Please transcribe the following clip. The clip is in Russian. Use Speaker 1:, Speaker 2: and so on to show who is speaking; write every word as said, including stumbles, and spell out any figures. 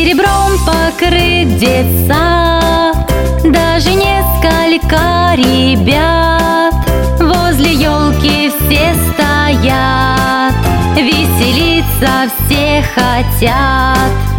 Speaker 1: Серебром покрыт детсад, даже несколько ребят возле елки все стоят, веселиться все хотят.